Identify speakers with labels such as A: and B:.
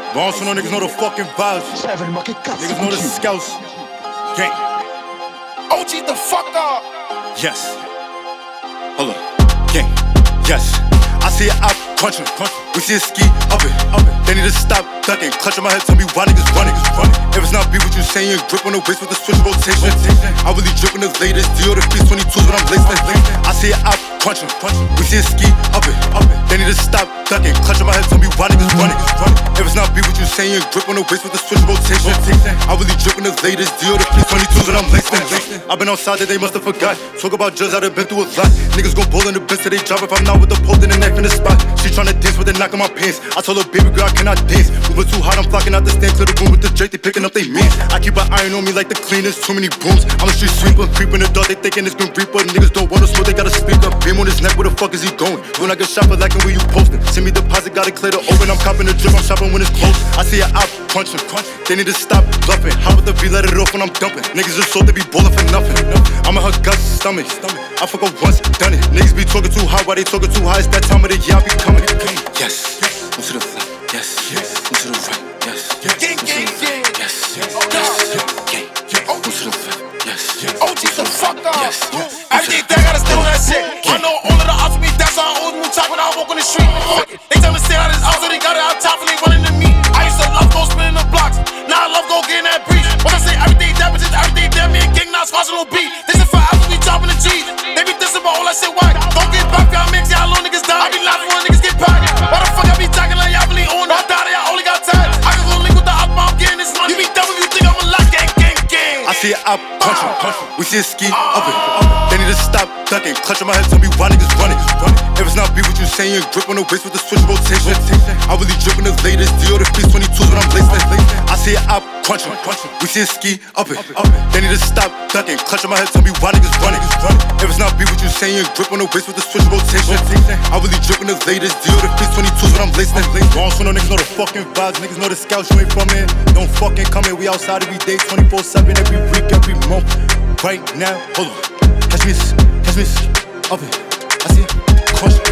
A: But also no niggas know the fucking vibes. Niggas know the scouts. Gang.
B: OG the fuck up.
A: Yes. Hold up. Gang. Yes. I see it out crunching. We see it ski up it. They need to stop ducking. Clutching my head, tell me why niggas running. If it's not be what you saying, grip on the waist with the switch rotation. I really dripping the latest. Dior the Feast 22s when I'm lacing. I see it out crunching. We see it ski up it. They need to stop ducking. Clutching my head, tell me why niggas running. If it's not be what you saying, grip on the waist with the switch rotation. I really dripping the latest. Dior the Feast 22s when I'm lacing. I've been outside that they must have forgot. Talk about drugs, I've been through a lot. Niggas gon' ball in the bench till they drop. If I'm not with the pole, then the knife in the spot. She tryna dance with the knock on my pants. I told her, baby girl, I cannot dance. Moving too hot, I'm flocking out the stand. Clear the room with the Drake, they picking up they mans. I keep an iron on me like the cleanest. Too many brooms, I'm a street sweeper. Creeping the dark, they thinking it's Grim Reaper. Niggas don't wanna smoke, they gotta speak up. Beam on his neck, where the fuck is he going? When I get shot for lacking where you posted. Send me deposit, gotta clear the open. I'm copping the drip, I'm shopping when it's close. I see it out crunching. They need to stop bluffing. How about the V, let it off when I'm dumping. Niggas just sold, they be ballin' for nothing. I'm in her gut, stomach. I fuck her once, done it. Niggas be talking too high, why they talking too high? It's that time of the year, I be coming. Yes, move to the left. Yes, move to the right. Yes,
B: Gang, gang, gang.
A: yes, gang. Move to the left. Yes,
B: OG the fuck up.
A: yes.
B: Everything I gotta stay on that shit. I know all of the ops with me, that's how I always move top when I walk on the street. They tell me stay out of this house, so they got it out top and they running to me. I used to love go spinning the blocks, now I love go getting that breach. When I say everything that bitches, everything damn me and gang not squashing no beat. This is forever, we dropping the G's. They be dissing about all that shit, why? Don't get back, y'all mix, y'all little niggas die. I be laughing when niggas get packed. Why the fuck I be talking like y'all really on? I thought I only got time. I can go link with the op, I'm getting this money. You be dumb if you think I'm a lot, gang, gang, gang.
A: I see it out crunching. We see it ski up it. They need to stop ducking. Clutching my head, tell me why niggas running. If it's not be what you saying, grip on the waist with the switch rotation. I really dripping the latest. Dior the Feast 22s when I'm lacing. I see it out crunching. We see it ski up it. They need to stop ducking. Clutching my head, tell me why niggas running. If it's not be what you saying, grip on the waist with the switch rotation. I really dripping the latest. Dior the Feast 22s when I'm lacing. Wrong, so no niggas know the fucking vibes. Niggas know the scouts, you ain't from here. Don't fucking come here. We outside every day, 24/7, every week, every month. Right now, hold on. Catch me, up it. I see it, crush.